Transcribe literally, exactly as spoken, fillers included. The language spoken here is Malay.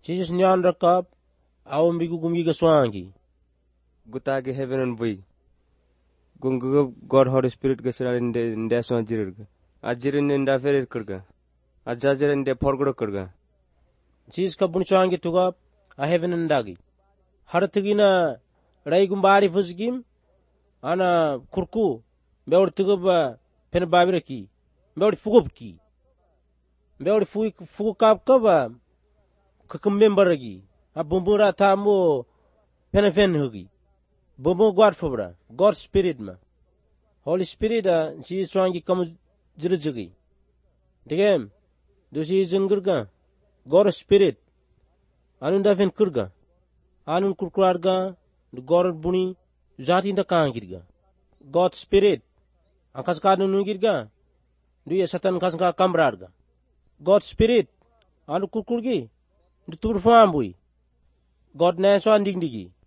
Jesus nyan rakap awam bigu gumgi gaswangi. Guta ge heaven and boy. Gungu God Holy Spirit gasira in the in the swan jirga. Ajirin in the ferret kurga. Ajajer in the porgro kurga. Jesus kabun chwangi tugap a heaven and dagi. Haratigina ray gumbari fusgim ana kurku beor tugaba pen babiraki beor fugubki beor fug fugukap kaba kakumembaragi a bumbura tamo penefen hugi bumbu God fobra God Spirit ma Holy Spirit a Jesus wangi kam jirjugi digem dosi jungurga God Spirit anun da fen kurga anun kurkurarga God buni zati inda kangirga God Spirit angkas kadun nungirga duya satan kasga kamrarga God Spirit anu kurkurgi du turfambui God na so anding digi